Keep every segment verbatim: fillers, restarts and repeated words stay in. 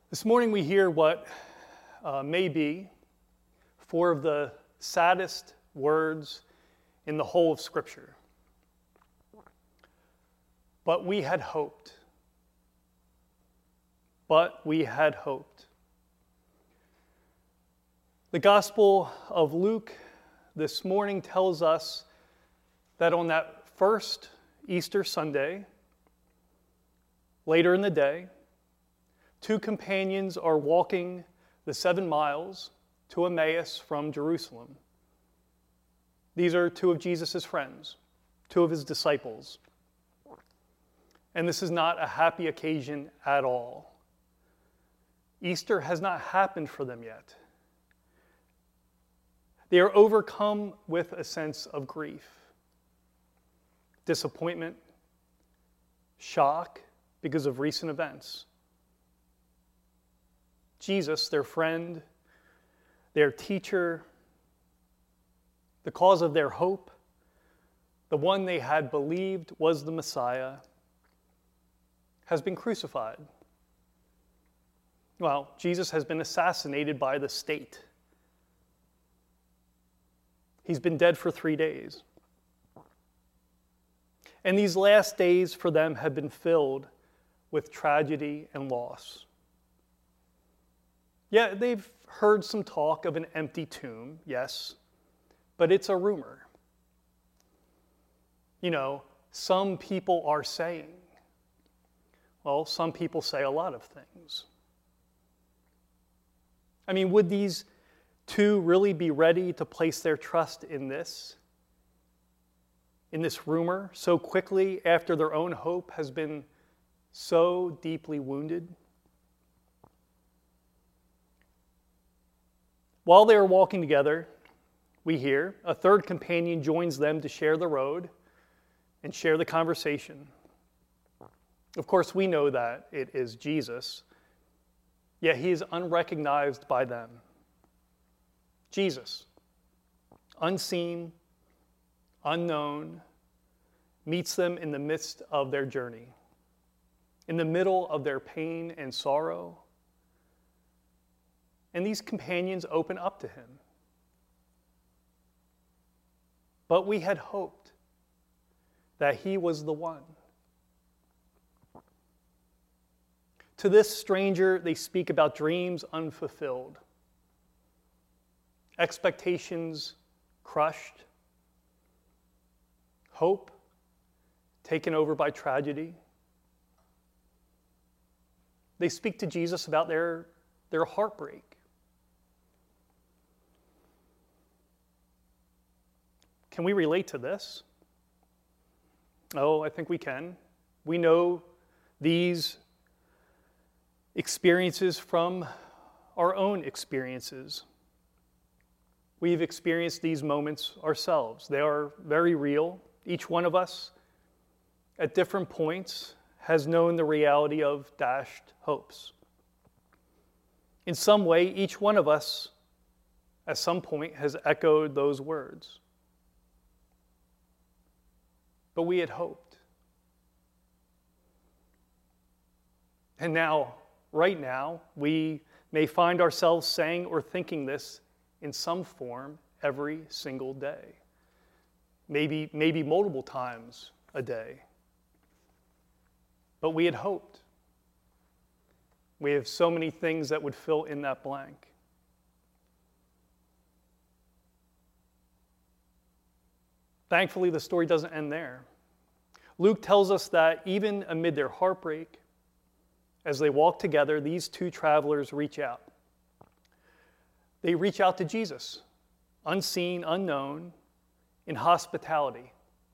This morning we hear what uh, may be four of the saddest words in the whole of Scripture. But we had hoped. But we had hoped. The Gospel of Luke this morning tells us that on that first Easter Sunday, later in the day, two companions are walking the seven miles to Emmaus from Jerusalem. These are two of Jesus' friends, two of his disciples. And this is not a happy occasion at all. Easter has not happened for them yet. They are overcome with a sense of grief, disappointment, shock because of recent events. Jesus, their friend, their teacher, the cause of their hope, the one they had believed was the Messiah, has been crucified. Well, Jesus has been assassinated by the state. He's been dead for three days. And these last days for them have been filled with tragedy and loss. Yeah, they've heard some talk of an empty tomb, yes, but it's a rumor. You know, some people are saying. Well, some people say a lot of things. I mean, would these two really be ready to place their trust in this? In this rumor so quickly after their own hope has been so deeply wounded? While they are walking together, we hear a third companion joins them to share the road and share the conversation. Of course, we know that it is Jesus, yet he is unrecognized by them. Jesus, unseen, unknown, meets them in the midst of their journey, in the middle of their pain and sorrow. And these companions open up to him. But we had hoped that he was the one. To this stranger, they speak about dreams unfulfilled, expectations crushed, hope taken over by tragedy. They speak to Jesus about their, their heartbreak. Can we relate to this? Oh, I think we can. We know these experiences from our own experiences. We've experienced these moments ourselves. They are very real. Each one of us, at different points, has known the reality of dashed hopes. In some way, each one of us, at some point, has echoed those words. But we had hoped. And now, right now, we may find ourselves saying or thinking this in some form every single day. Maybe, maybe multiple times a day. But we had hoped. We have so many things that would fill in that blank. Thankfully, the story doesn't end there. Luke tells us that even amid their heartbreak, as they walk together, these two travelers reach out. They reach out to Jesus, unseen, unknown, in hospitality,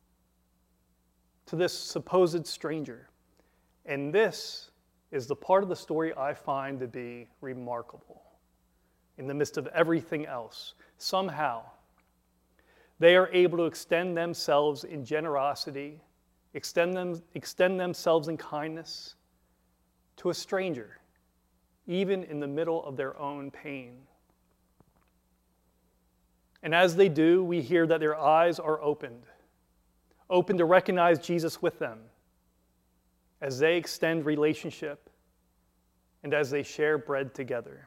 to this supposed stranger. And this is the part of the story I find to be remarkable. In the midst of everything else, somehow, they are able to extend themselves in generosity, extend them, extend themselves in kindness to a stranger, even in the middle of their own pain. And as they do, we hear that their eyes are opened, open to recognize Jesus with them as they extend relationship and as they share bread together.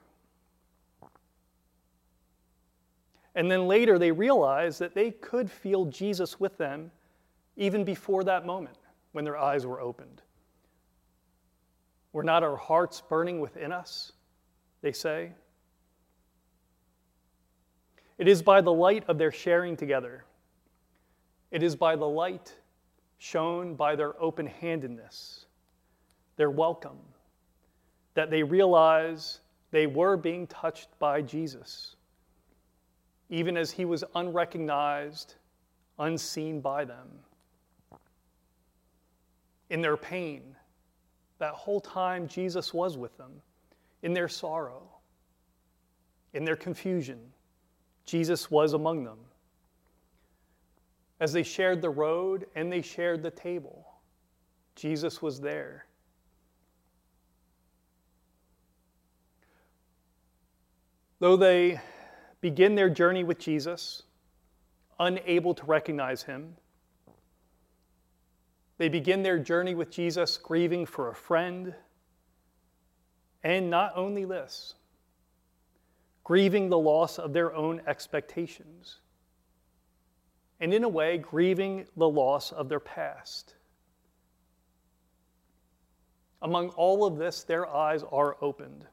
And then later they realized that they could feel Jesus with them even before that moment when their eyes were opened. Were not our hearts burning within us, they say? It is by the light of their sharing together. It is by the light shown by their open-handedness, their welcome, that they realize they were being touched by Jesus, even as he was unrecognized, unseen by them. In their pain, that whole time Jesus was with them. In their sorrow, in their confusion, Jesus was among them. As they shared the road and they shared the table, Jesus was there. Though they begin their journey with Jesus, unable to recognize him, they begin their journey with Jesus grieving for a friend, and not only this, grieving the loss of their own expectations, and in a way, grieving the loss of their past. Among all of this, their eyes are opened.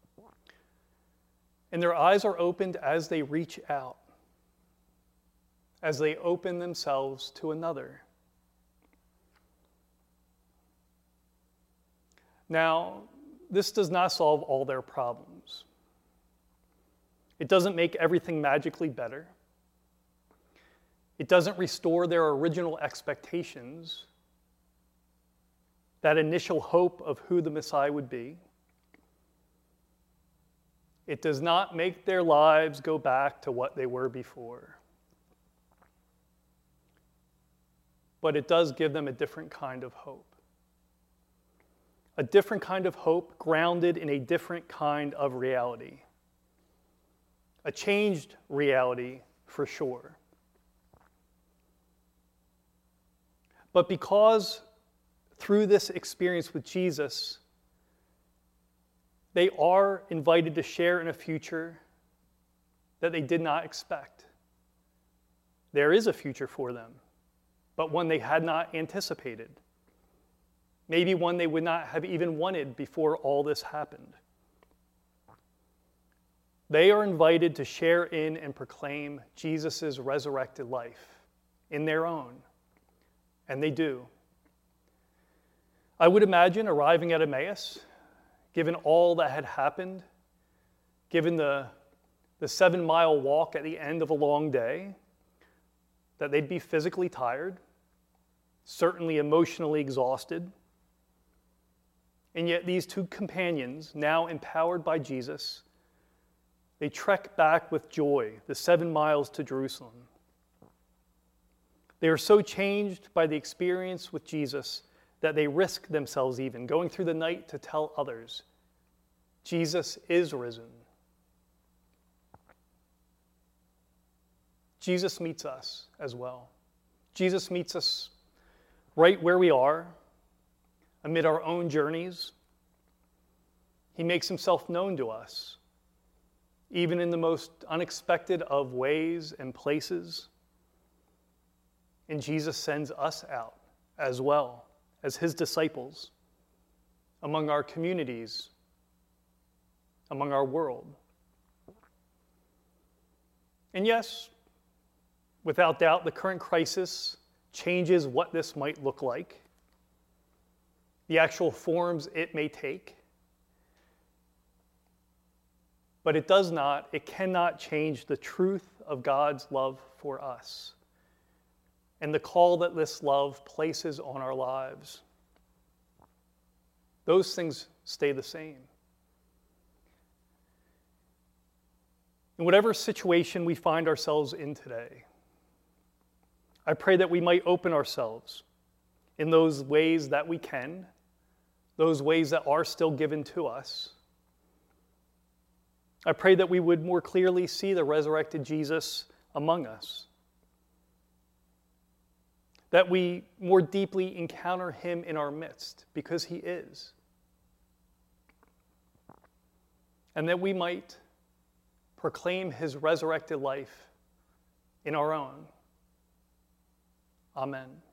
And their eyes are opened as they reach out, as they open themselves to another. Now, this does not solve all their problems. It doesn't make everything magically better. It doesn't restore their original expectations, that initial hope of who the Messiah would be. It does not make their lives go back to what they were before. But it does give them a different kind of hope. A different kind of hope grounded in a different kind of reality. A changed reality for sure. But because through this experience with Jesus, they are invited to share in a future that they did not expect. There is a future for them, but one they had not anticipated. Maybe one they would not have even wanted before all this happened. They are invited to share in and proclaim Jesus' resurrected life in their own, and they do. I would imagine arriving at Emmaus, given all that had happened, given the, the seven-mile walk at the end of a long day, that they'd be physically tired, certainly emotionally exhausted. And yet these two companions, now empowered by Jesus, they trek back with joy the seven miles to Jerusalem. They are so changed by the experience with Jesus that they risk themselves even, going through the night to tell others, Jesus is risen. Jesus meets us as well. Jesus meets us right where we are, amid our own journeys. He makes himself known to us, even in the most unexpected of ways and places. And Jesus sends us out as well as his disciples among our communities, among our world. And yes, without doubt, the current crisis changes what this might look like, the actual forms it may take. But it does not, it cannot change the truth of God's love for us and the call that this love places on our lives. Those things stay the same. In whatever situation we find ourselves in today, I pray that we might open ourselves in those ways that we can, those ways that are still given to us. I pray that we would more clearly see the resurrected Jesus among us, that we more deeply encounter him in our midst, because he is. and that we might proclaim his resurrected life in our own. Amen.